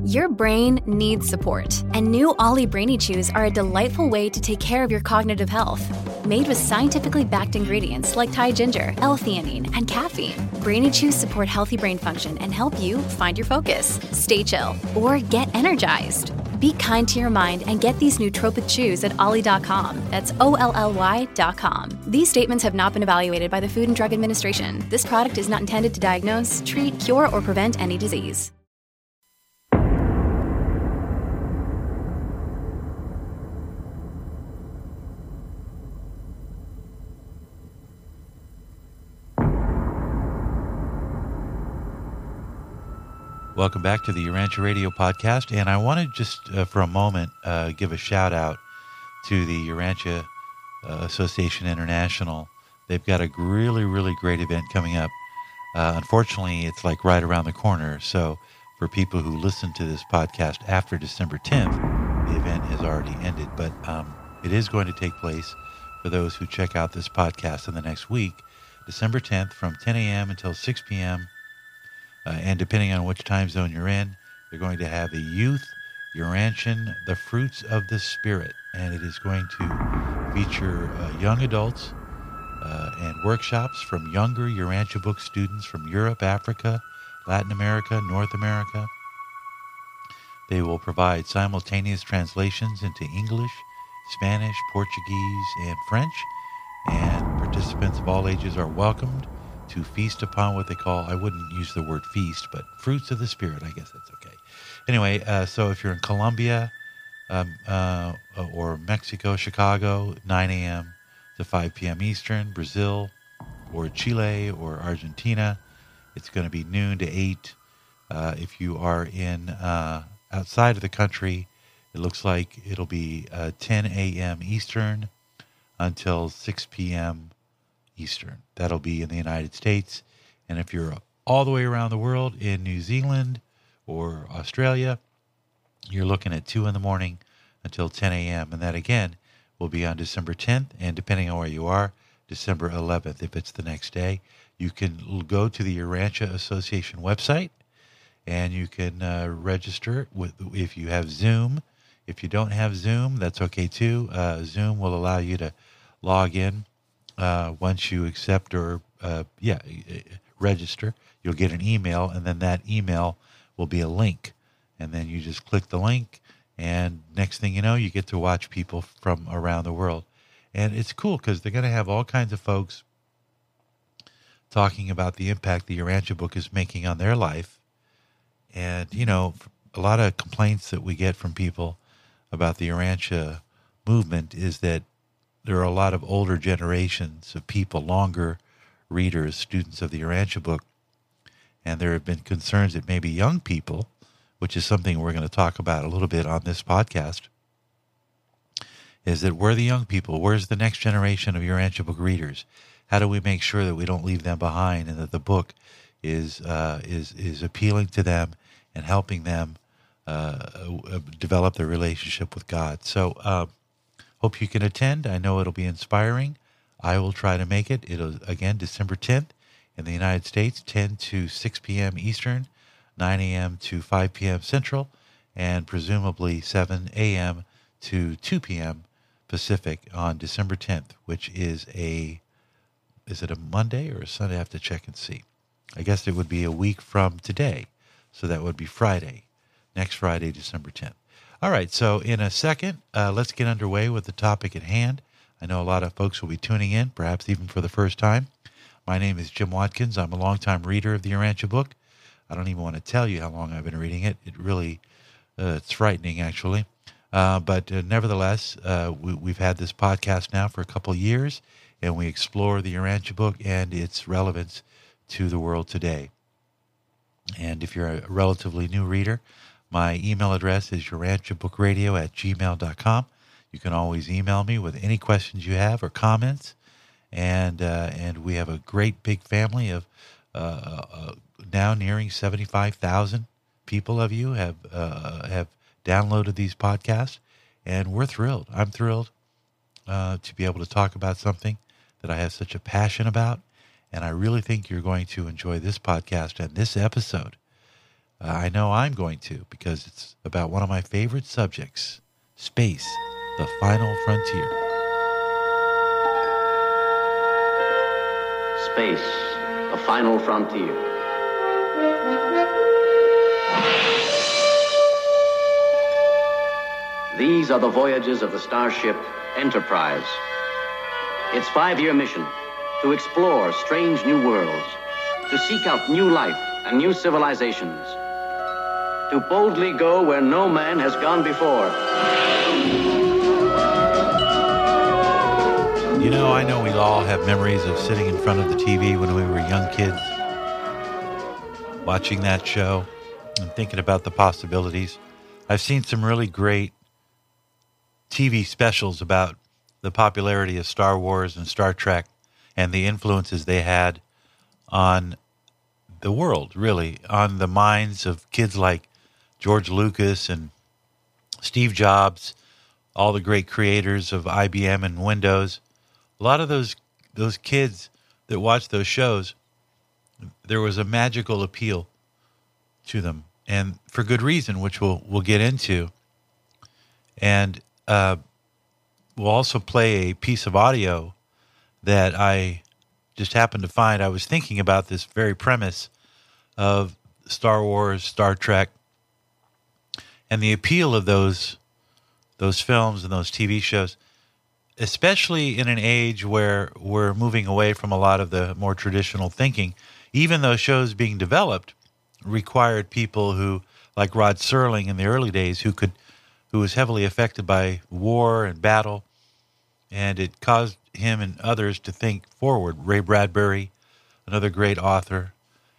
Your brain needs support, and new Ollie Brainy Chews are a delightful way to take care of your cognitive health. Made with scientifically backed ingredients like Thai ginger, L-theanine, and caffeine, Brainy Chews support healthy brain function and help you find your focus, stay chill, or get energized. Be kind to your mind and get these nootropic chews at ollie.com. That's OLLY.com. These statements have not been evaluated by the Food and Drug Administration. This product is not intended to diagnose, treat, cure, or prevent any disease. Welcome back to the Urantia Radio Podcast, and I want to just for a moment give a shout out to the Urantia Association International. They've got a really, really great event coming up. Unfortunately, it's like right around the corner, so for people who listen to this podcast after December 10th, the event has already ended, but it is going to take place for those who check out this podcast in the next week, December 10th from 10 a.m. until 6 p.m., and depending on which time zone you're in, they're going to have a youth Urantian, The Fruits of the Spirit. And it is going to feature young adults and workshops from younger Urantia book students from Europe, Africa, Latin America, North America. They will provide simultaneous translations into English, Spanish, Portuguese, and French. And participants of all ages are welcomed to feast upon what they call, I wouldn't use the word feast, but fruits of the Spirit. I guess that's okay. Anyway, so if you're in Colombia or Mexico, Chicago, 9 a.m. to 5 p.m. Eastern, Brazil or Chile or Argentina, it's going to be noon to 8. If you are in outside of the country, it looks like it'll be 10 a.m. Eastern until 6 p.m. Eastern. That'll be in the United States. And if you're all the way around the world in New Zealand or Australia, you're looking at 2 in the morning until 10 a.m. And that, again, will be on December 10th. And depending on where you are, December 11th, if it's the next day. You can go to the Urantia Association website, and you can register if you have Zoom. If you don't have Zoom, that's okay too. Zoom will allow you to log in. Once you accept or register, you'll get an email, and then that email will be a link. And then you just click the link, and next thing you know, you get to watch people from around the world. And it's cool because they're going to have all kinds of folks talking about the impact the Urantia book is making on their life. And, you know, a lot of complaints that we get from people about the Urantia movement is that there are a lot of older generations of people, longer readers, students of the Urantia book, and there have been concerns that maybe young people, which is something we're going to talk about a little bit on this podcast, is that where are the young people? Where's the next generation of Urantia book readers? How do we make sure that we don't leave them behind and that the book is appealing to them and helping them develop their relationship with God? So, hope you can attend. I know it'll be inspiring. I will try to make it. It'll, again, December 10th in the United States, 10 to 6 p.m. Eastern, 9 a.m. to 5 p.m. Central, and presumably 7 a.m. to 2 p.m. Pacific on December 10th, which is is it a Monday or a Sunday? I have to check and see. I guess it would be a week from today, so that would be Friday, next Friday, December 10th. All right, so in a second, let's get underway with the topic at hand. I know a lot of folks will be tuning in, perhaps even for the first time. My name is Jim Watkins. I'm a longtime reader of the Urantia book. I don't even want to tell you how long I've been reading it. It really, it's frightening, actually. But nevertheless, we've had this podcast now for a couple of years, and we explore the Urantia book and its relevance to the world today. And if you're a relatively new reader, my email address is urantiabookradio@gmail.com. You can always email me with any questions you have or comments. And we have a great big family of now nearing 75,000 people of you have downloaded these podcasts, and we're thrilled. I'm thrilled to be able to talk about something that I have such a passion about, and I really think you're going to enjoy this podcast and this episode. I know I'm going to, because it's about one of my favorite subjects, space, the final frontier. Space, the final frontier. These are the voyages of the starship Enterprise. Its 5-year mission: to explore strange new worlds, to seek out new life and new civilizations, to boldly go where no man has gone before. You know, I know we all have memories of sitting in front of the TV when we were young kids, watching that show and thinking about the possibilities. I've seen some really great TV specials about the popularity of Star Wars and Star Trek and the influences they had on the world, really, on the minds of kids like George Lucas and Steve Jobs, all the great creators of IBM and Windows. A lot of those kids that watched those shows, there was a magical appeal to them, and for good reason, which we'll get into. And we'll also play a piece of audio that I just happened to find. I was thinking about this very premise of Star Wars, Star Trek, and the appeal of those films and those TV shows, especially in an age where we're moving away from a lot of the more traditional thinking. Even those shows being developed required people who, like Rod Serling in the early days, who was heavily affected by war and battle, and it caused him and others to think forward. Ray Bradbury, another great author.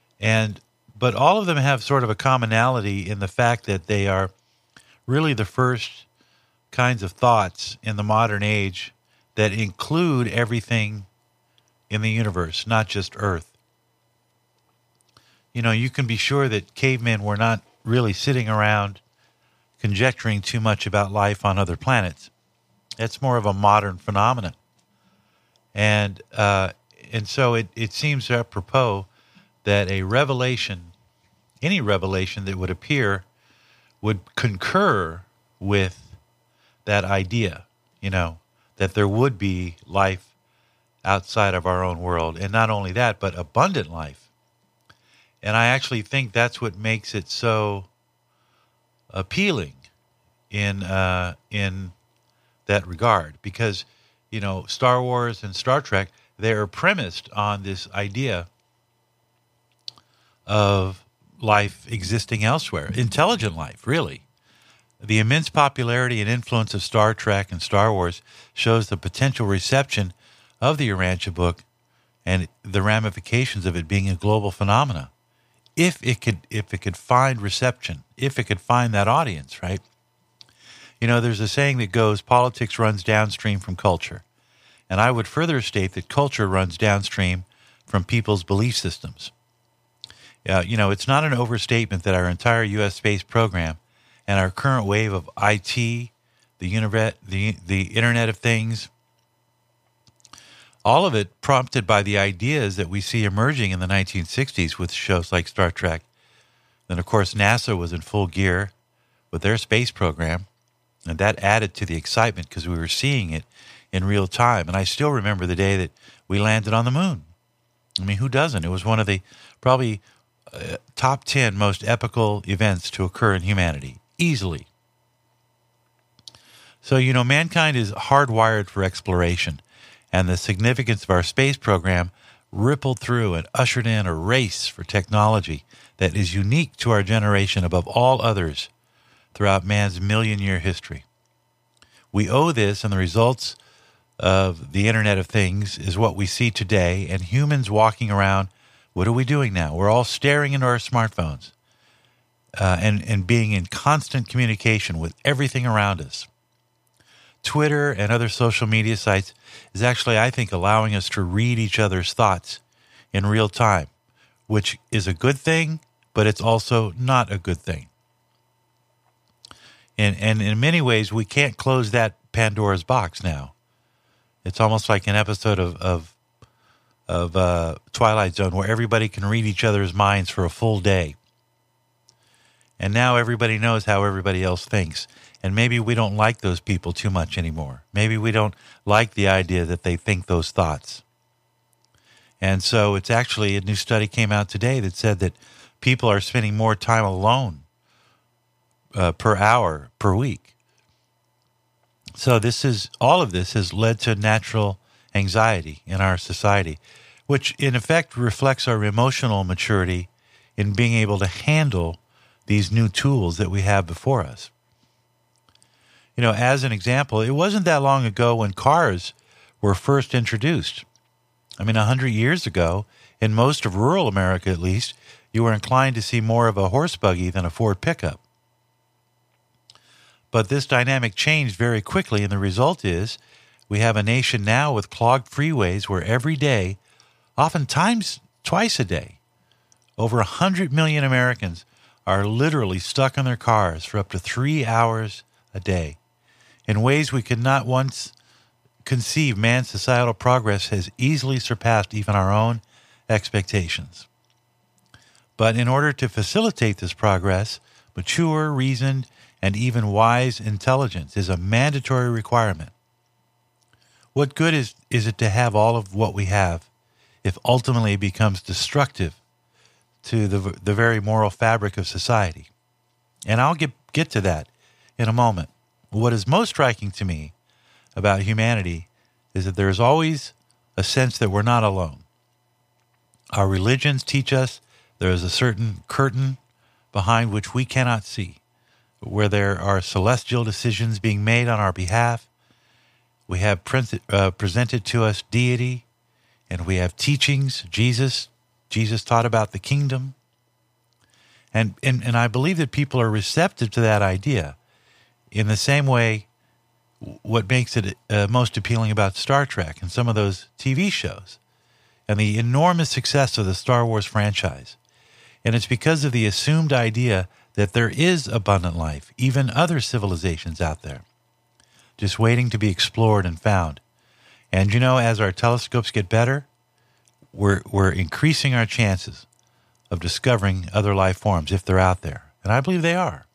But all of them have sort of a commonality in the fact that they are really the first kinds of thoughts in the modern age that include everything in the universe, not just Earth. You know, you can be sure that cavemen were not really sitting around conjecturing too much about life on other planets. That's more of a modern phenomenon. And so it seems apropos that a revelation, any revelation that would appear, would concur with that idea, you know, that there would be life outside of our own world. And not only that, but abundant life. And I actually think that's what makes it so appealing in that regard, because, you know, Star Wars and Star Trek, they're premised on this idea of life existing elsewhere, intelligent life, really. The immense popularity and influence of Star Trek and Star Wars shows the potential reception of the Urantia book and the ramifications of it being a global phenomena. If it could find reception, if it could find that audience, right? You know, there's a saying that goes, politics runs downstream from culture. And I would further state that culture runs downstream from people's belief systems. You know, it's not an overstatement that our entire U.S. space program and our current wave of IT, the Internet of Things, all of it prompted by the ideas that we see emerging in the 1960s with shows like Star Trek. Then, of course, NASA was in full gear with their space program, and that added to the excitement because we were seeing it in real time. And I still remember the day that we landed on the moon. I mean, who doesn't? It was one of the probably top 10 most epical events to occur in humanity, easily. So, you know, mankind is hardwired for exploration, and the significance of our space program rippled through and ushered in a race for technology that is unique to our generation above all others throughout man's million-year history. We owe this, and the results of the Internet of Things is what we see today, and humans walking around. What are we doing now? We're all staring into our smartphones and being in constant communication with everything around us. Twitter and other social media sites is actually, I think, allowing us to read each other's thoughts in real time, which is a good thing, but it's also not a good thing. And in many ways, we can't close that Pandora's box now. It's almost like an episode of Twilight Zone where everybody can read each other's minds for a full day. And now everybody knows how everybody else thinks. And maybe we don't like those people too much anymore. Maybe we don't like the idea that they think those thoughts. And so it's actually, a new study came out today that said that people are spending more time alone per hour per week. So all of this has led to natural anxiety in our society, which in effect reflects our emotional maturity in being able to handle these new tools that we have before us. You know, as an example, it wasn't that long ago when cars were first introduced. I mean, 100 years ago, in most of rural America at least, you were inclined to see more of a horse buggy than a Ford pickup. But this dynamic changed very quickly, and the result is we have a nation now with clogged freeways where every day, oftentimes twice a day, over 100 million Americans are literally stuck in their cars for up to 3 hours a day. In ways we could not once conceive, man's societal progress has easily surpassed even our own expectations. But in order to facilitate this progress, mature, reasoned, and even wise intelligence is a mandatory requirement. What good is it to have all of what we have if ultimately it becomes destructive to the very moral fabric of society? And I'll get to that in a moment. What is most striking to me about humanity is that there is always a sense that we're not alone. Our religions teach us there is a certain curtain behind which we cannot see, where there are celestial decisions being made on our behalf. We have presented to us deity, and we have teachings. Jesus taught about the kingdom. And I believe that people are receptive to that idea in the same way what makes it most appealing about Star Trek and some of those TV shows and the enormous success of the Star Wars franchise. And it's because of the assumed idea that there is abundant life, even other civilizations out there, just waiting to be explored and found. And you know, as our telescopes get better, we're increasing our chances of discovering other life forms if they're out there. And I believe they are.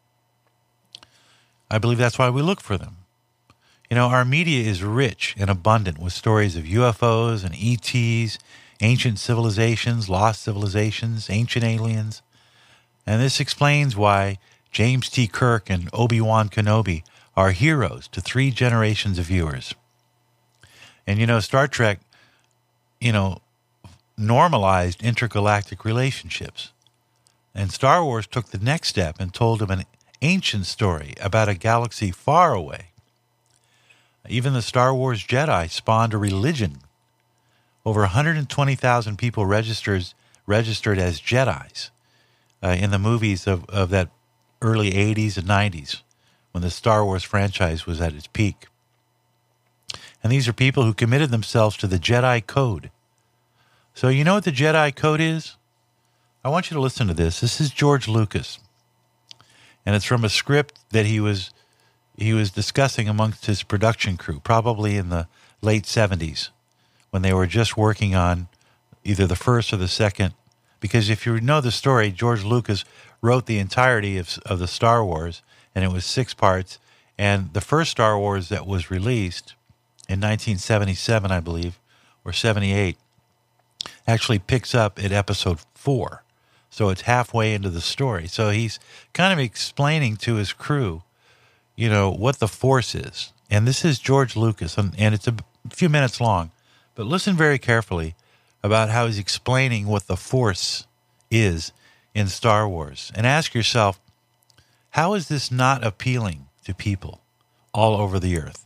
I believe that's why we look for them. You know, our media is rich and abundant with stories of UFOs and ETs, ancient civilizations, lost civilizations, ancient aliens. And this explains why James T. Kirk and Obi-Wan Kenobi are heroes to 3 generations of viewers. And, you know, Star Trek, you know, normalized intergalactic relationships. And Star Wars took the next step and told them an ancient story about a galaxy far away. Even the Star Wars Jedi spawned a religion. Over 120,000 people registered as Jedis in the movies of that early 80s and 90s when the Star Wars franchise was at its peak. And these are people who committed themselves to the Jedi Code. So you know what the Jedi Code is? I want you to listen to this. This is George Lucas. And it's from a script that he was discussing amongst his production crew, probably in the late 70s, when they were just working on either the first or the second. Because if you know the story, George Lucas wrote the entirety of the Star Wars, and it was 6 parts. And the first Star Wars that was released in 1977, I believe, or 78, actually picks up at episode 4. So it's halfway into the story. So he's kind of explaining to his crew, you know, what the Force is. And this is George Lucas, and it's a few minutes long. But listen very carefully about how he's explaining what the Force is in Star Wars. And ask yourself, how is this not appealing to people all over the earth?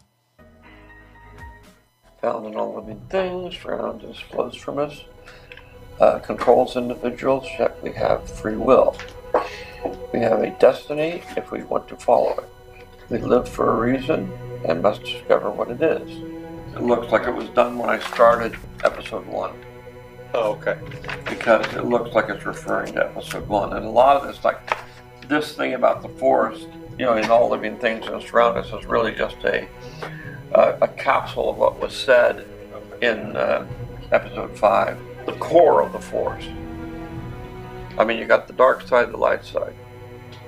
Found in all living things, surrounds us, flows from us, controls individuals, yet we have free will. We have a destiny if we want to follow it. We live for a reason and must discover what it is. It looks like it was done when I started episode 1. Oh, okay. Because it looks like it's referring to episode 1. And a lot of this, like this thing about the Force, you know, in all living things that surround us is really just a capsule of what was said in episode 5. The core of the Force. I mean, you got the dark side, the light side.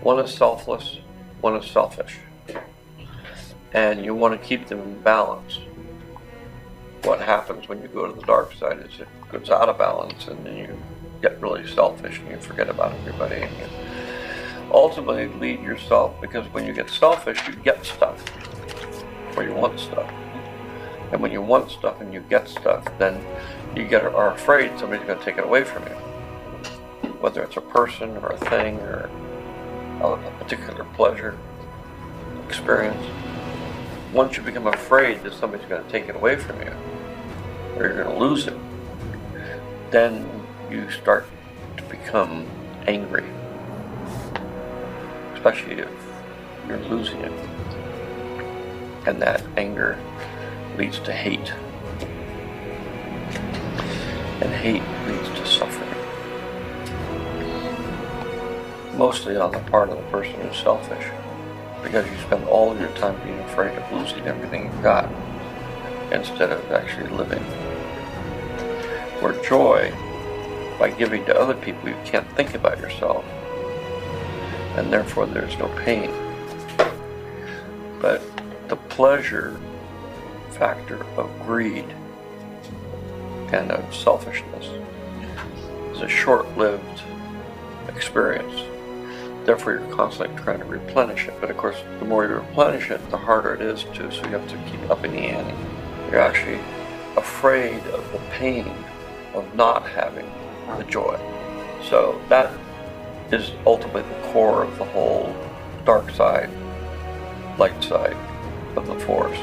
One is selfless, one is selfish. And you want to keep them in balance. What happens when you go to the dark side is it goes out of balance, and then you get really selfish and you forget about everybody, and you ultimately lead yourself, because when you get selfish, you get stuff, or you want stuff. And when you want stuff and you get stuff, then you are afraid somebody's going to take it away from you. Whether it's a person or a thing or a particular pleasure, experience. Once you become afraid that somebody's going to take it away from you, or you're going to lose it, then you start to become angry. Especially if you're losing it. And that anger leads to hate. And hate leads to suffering. Mostly on the part of the person who's selfish. Because you spend all of your time being afraid of losing everything you've got, instead of actually living. Where joy, by giving to other people, you can't think about yourself. And therefore there's no pain. But the pleasure factor of greed and of selfishness is a short-lived experience. Therefore you're constantly trying to replenish it. But of course, the more you replenish it, the harder it is to, so you have to keep upping the ante. You're actually afraid of the pain of not having the joy. So that is ultimately the core of the whole dark side, light side of the Force.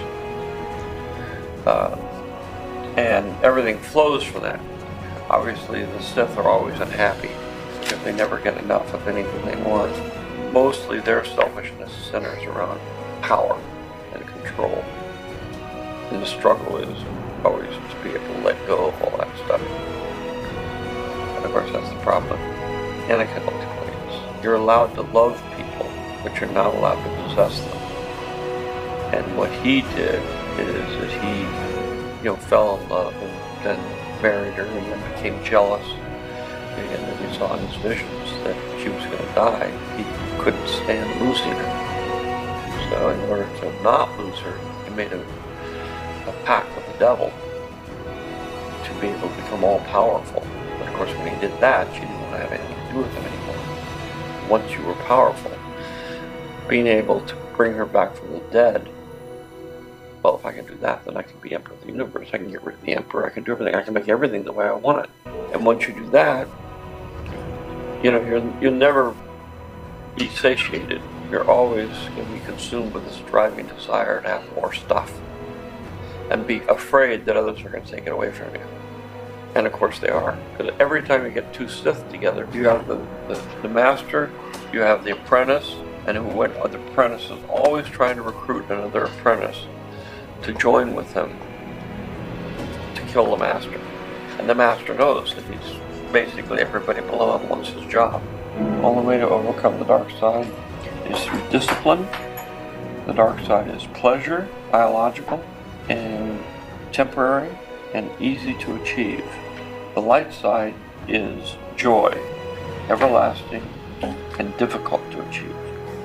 And everything flows from that. Obviously, the Sith are always unhappy because they never get enough of anything they want. Mostly their selfishness centers around power and control. And the struggle is always to be able to let go of all that stuff. And of course, that's the problem. Anakin ultimately is. You're allowed to love people, but you're not allowed to possess them. And what he did is that he, fell in love and then married her and then became jealous. And then he saw in his visions that she was going to die. He couldn't stand losing her. So in order to not lose her, he made a pact with the devil to be able to become all powerful. But of course, when he did that, she didn't want to have anything to do with him anymore. Once you were powerful, being able to bring her back from the dead, well, if I can do that, then I can be Emperor of the Universe. I can get rid of the Emperor. I can do everything. I can make everything the way I want it. And once you do that, you'll never be satiated. You're always going to be consumed with this driving desire to have more stuff and be afraid that others are going to take it away from you. And of course they are. Because every time you get two Sith together, you have the master, you have the apprentice, and the apprentice is always trying to recruit another apprentice to join with him to kill the master. And the master knows that he's basically everybody below him wants his job. The only way to overcome the dark side is through discipline. The dark side is pleasure, biological, and temporary, and easy to achieve. The light side is joy, everlasting, and difficult to achieve.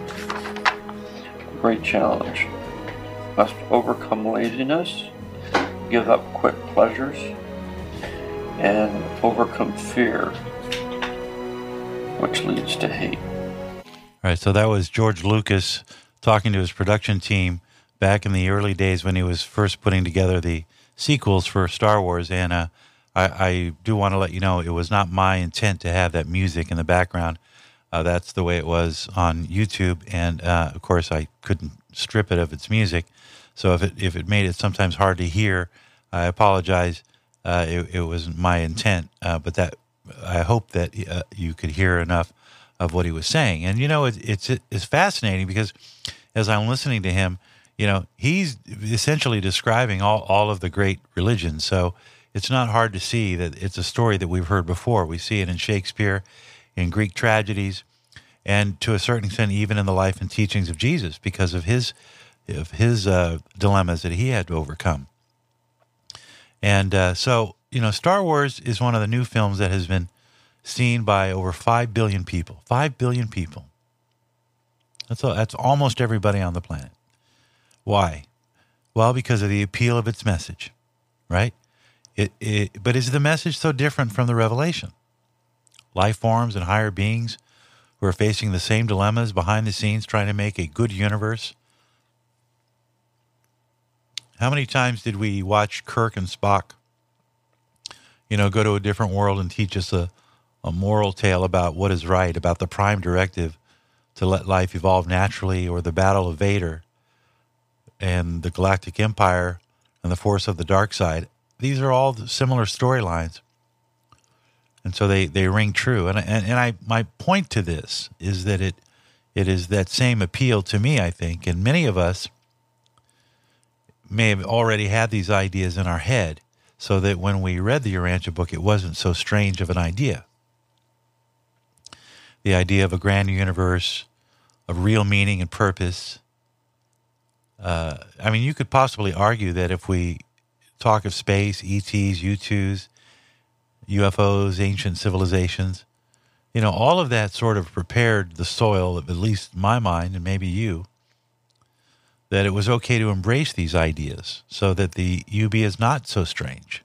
A great challenge. Must overcome laziness, give up quick pleasures, and overcome fear, which leads to hate. All right, so that was George Lucas talking to his production team back in the early days when he was first putting together the sequels for Star Wars. And I do want to let you know it was not my intent to have that music in the background. That's the way it was on YouTube, and of course I couldn't strip it of its music. So if it made it sometimes hard to hear, I apologize. It wasn't my intent, but that I hope that you could hear enough of what he was saying. And it's fascinating because as I'm listening to him, he's essentially describing all of the great religions. So it's not hard to see that it's a story that we've heard before. We see it in Shakespeare, in Greek tragedies, and to a certain extent even in the life and teachings of Jesus because of his dilemmas that he had to overcome. And so Star Wars is one of the new films that has been seen by over 5 billion people. 5 billion people. That's almost everybody on the planet. Why? Well, because of the appeal of its message, right? But is the message so different from the revelation? Life forms and higher beings who are facing the same dilemmas behind the scenes trying to make a good universe. How many times did we watch Kirk and Spock, go to a different world and teach us a moral tale about what is right, about the prime directive to let life evolve naturally, or the Battle of Vader and the Galactic Empire and the force of the dark side? These are all similar storylines. And so they ring true. And my point to this is that it is that same appeal to me, I think. And many of us may have already had these ideas in our head, so that when we read the Urantia book, it wasn't so strange of an idea. The idea of a grand universe, of real meaning and purpose. You could possibly argue that if we talk of space, ETs, U2s, UFOs, ancient civilizations, all of that sort of prepared the soil, at least my mind, and maybe you, that it was okay to embrace these ideas so that the UB is not so strange.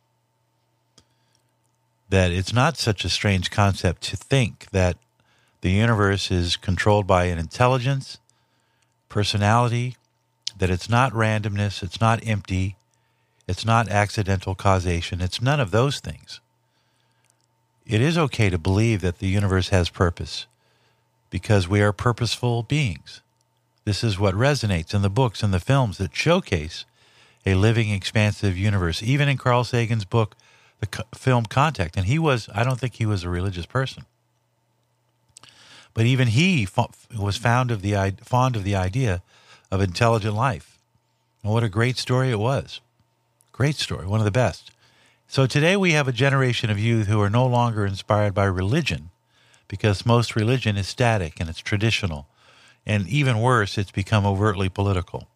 That it's not such a strange concept to think that the universe is controlled by an intelligence, personality, that it's not randomness, it's not empty, it's not accidental causation, it's none of those things. It is okay to believe that the universe has purpose because we are purposeful beings. This is what resonates in the books and the films that showcase a living, expansive universe. Even in Carl Sagan's book, the film Contact, and I don't think he was a religious person, but even he was fond of the idea of intelligent life. And what a great story it was. Great story, one of the best. So today we have a generation of youth who are no longer inspired by religion, because most religion is static and it's traditional. And even worse, it's become overtly political.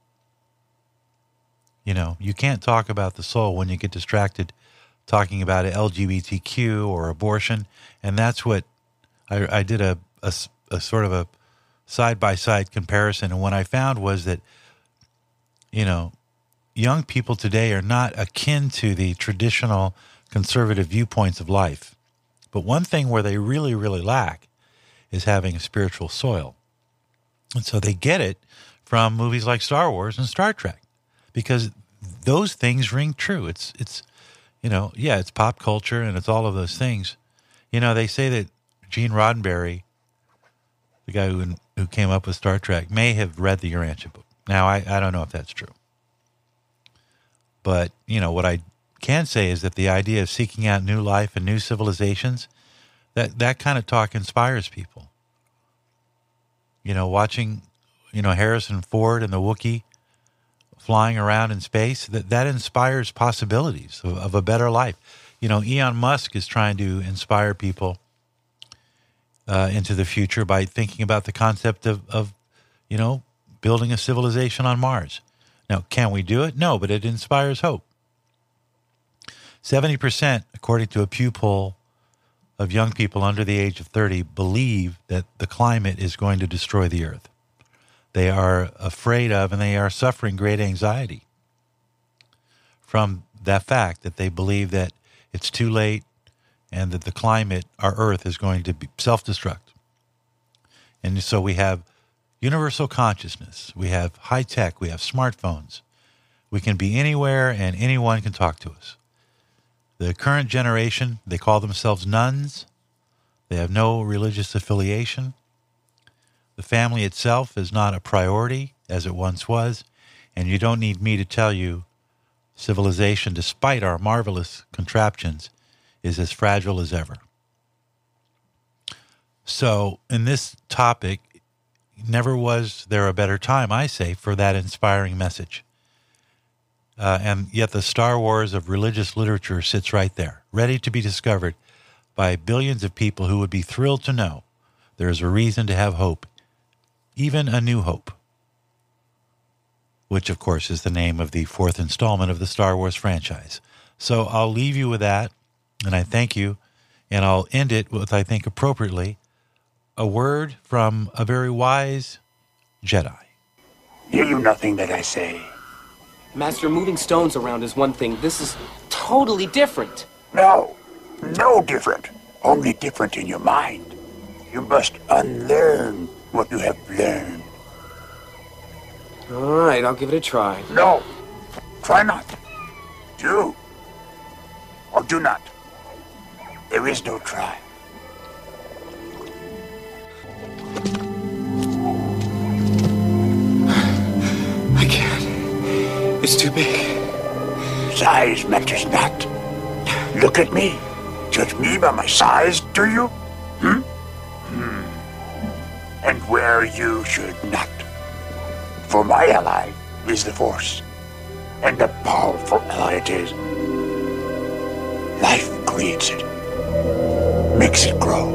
You can't talk about the soul when you get distracted talking about LGBTQ or abortion. And that's what I did a sort of a side-by-side comparison. And what I found was that, young people today are not akin to the traditional conservative viewpoints of life. But one thing where they really, really lack is having a spiritual soil. And so they get it from movies like Star Wars and Star Trek, because those things ring true. It's it's pop culture and it's all of those things. They say that Gene Roddenberry, the guy who came up with Star Trek, may have read the Urantia book. Now, I don't know if that's true. But, what I can say is that the idea of seeking out new life and new civilizations, that kind of talk inspires people. Watching, Harrison Ford and the Wookiee flying around in space, that inspires possibilities of a better life. Elon Musk is trying to inspire people into the future by thinking about the concept of building a civilization on Mars. Now, can we do it? No, but it inspires hope. 70%, according to a Pew poll, of young people under the age of 30 believe that the climate is going to destroy the earth. They are afraid of and they are suffering great anxiety from that fact that they believe that it's too late and that the climate, our earth, is going to be self-destruct. And so we have universal consciousness, we have high tech, we have smartphones. We can be anywhere and anyone can talk to us. The current generation, they call themselves nuns. They have no religious affiliation. The family itself is not a priority as it once was. And you don't need me to tell you civilization, despite our marvelous contraptions, is as fragile as ever. So in this topic, never was there a better time, I say, for that inspiring message. And yet the Star Wars of religious literature sits right there, ready to be discovered by billions of people who would be thrilled to know there is a reason to have hope, even a new hope, which, of course, is the name of the fourth installment of the Star Wars franchise. So I'll leave you with that, and I thank you, and I'll end it with, I think appropriately, a word from a very wise Jedi. Hear you nothing that I say? Master, moving stones around is one thing. This is totally different. No different. Only different in your mind. You must unlearn what you have learned. All right, I'll give it a try. No, try not. Do or do not. There is no try. I can't. It's too big. Size matters not. Look at me. Judge me by my size, do you? And where you should not. For my ally is the Force. And a powerful ally it is. Life creates it. Makes it grow.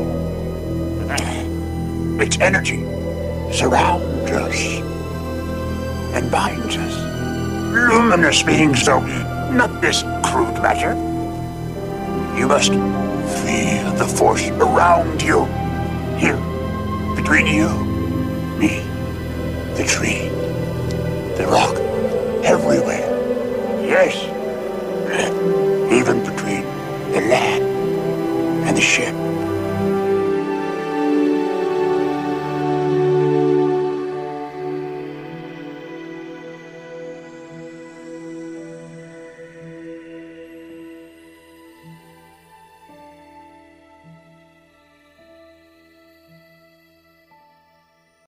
Its energy surrounds us. And binds us. Luminous beings, though, not this crude matter. You must feel the Force around you. Here, between you, me, the tree, the rock, everywhere. Yes, even